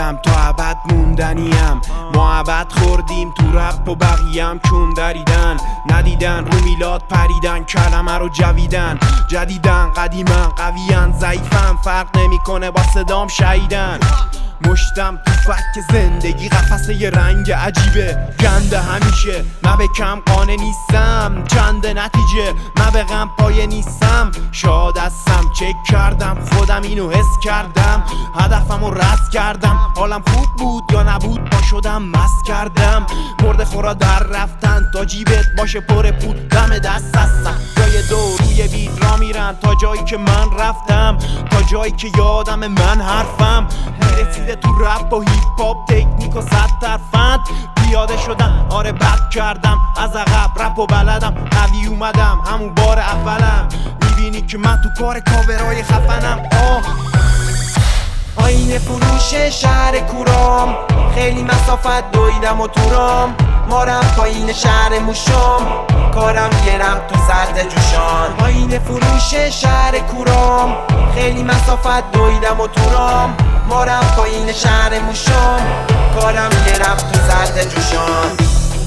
خودم تا ابد موندنیم. ما ابد خوردیم تو رپ و بقیه‌ام کون دریدن، ندیدن رو میلاد پریدن، کلمه رو جویدن، جدیدن قدیمن قویان ضعیفم، فرق نمیکنه با صدام شهیدن. مشتم تو فک زندگی قفسه ی رنگ عجیبه، گنده همیشه من به کم قانع نیستم، چند نتیجه من به غم پایه نیستم. شاد هستم چک کردم خودم اینو حس کردم، هدفمو رس کردم، حالم خوب بود یا نبود با شدم مست کردم. مرد خورا در رفتن تا جیبت باشه پر پول، دم دست هستم جای دو روی بیت را میرن تا جایی که من رفتم، تا جایی که یادم من حرفم میرسیده تو رپ و هیپ هاپ تکنیک و 100 ترفند. پیاده شدم آره بد کردم، از عقب رپ و بلدم، قوی اومدم همون بار اولم. میبینی که من تو کار کاورای خفنم. آینه فروش شهر کورام، خیلی مسافت دویدم و تورام، مارم پایین شهر موشام، کارم یه رپ تو سرد جوشان. آینه فروش شهر کورام، خیلی مسافت دویدم و تورام، مارم پایین شهر موشام، کارم یه رپ تو سرد جوشان.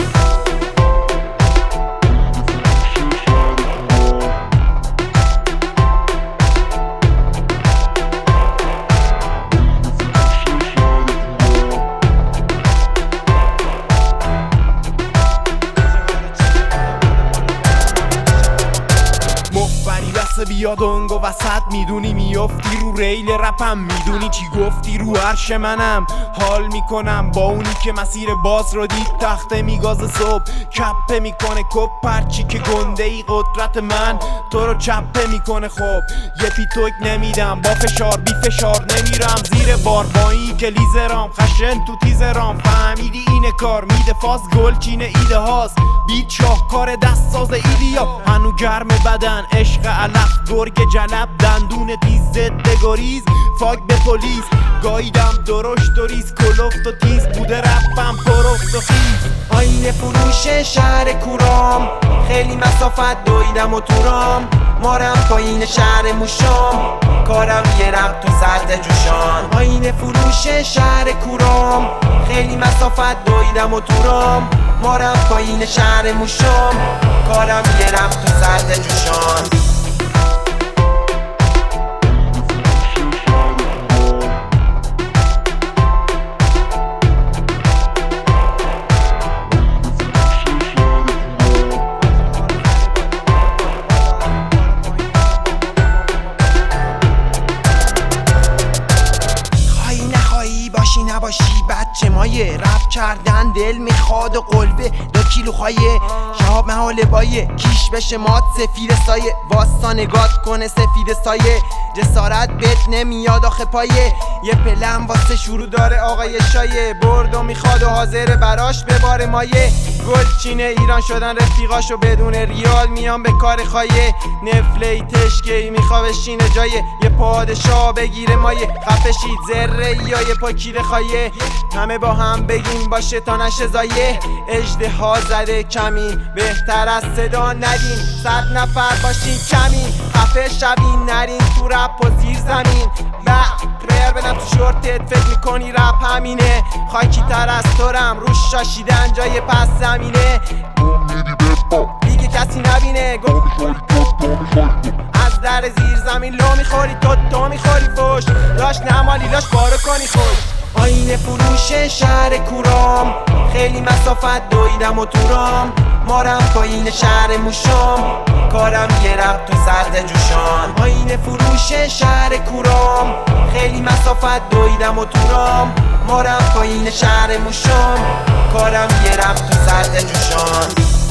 بیا دنگ و وسط میدونی میافتی رو ریل رپم، میدونی چی گفتی رو عرش منم. حال میکنم با اونی که مسیر باز رو دید، تخته میگاز صبح کپه میکنه کپ، پرچی که گنده ای قدرت من تو رو چپه میکنه. خب یه پیتوک نمیدم با فشار بی فشار نمیرم زیر بار، با این که لیزرام خشن تو تیزرام، فهمیدی اینه کار میده فاز گلچین ایده هاست، بیت شاهکار دست ساز ایلیا، هنو گرم بدن عشق علف گرگ جلب، دندون تیز ضد گریز فاک به پلیس، گاییدم درشت و ریز کلفت و تیز بوده رپم پرفت و خیز. آینه فروش شهر کورام، خیلی مسافت دویدم و تورام، مارم پایین شهر موشام، کارم یه رپ تو سرد جوشان. آینه فروش شهر کورام، خیلی مسافت دویدم و تورام، مارم پایین شهر موشام، کارم یه رپ تو سرد جوشان. نباشی بچه مایه، رپ کردن دل میخواد و قلبه 2 کیلو خایه، شهاب محال بایه کیش بشه مات سفید سایه، واستا نگات کنه سفید سایه، جسارت بهت نمیاد آخه پایه، یه پلن واسه شروع داره آقای شایه، برد و میخواد و حاضر براش بباره مایه، گلچین ایران شدن رفیقاشو بدون ریال میان به کار خایه، نفلی تشکی میخوا بشینه جایه، یه پادشاه بگیره مایه، خفشید ذره یا یه پاکیر خایه، همه با هم بگیم باشه تا نشه زایه، اژدها زده کمین بهتر از صدا ندین، 100 نفر باشین کمین، خفه شبین نرین تو رپ و زیر زمین، پریر بدم تو شورتت فکر میکنی رپ همینه، خاکی تر از تورم روش شاشیدن جای پس زمینه، دیگه کسی نبینه از در زیر زمین لو میخوری تو میخوری فوش، داشت نمالی لاش بارو کنی خوش. آینه فروش شهر کورام، خیلی مسافت دویدم و تورام، مارم پایین شهر موشام، کارم یه رپ تو سرد جوشان. آینه فروش شهر کورام، خیلی مسافت دویدم و تورام، مارم پایین شهر موشام، کارم یه رپ تو سرد جوشان.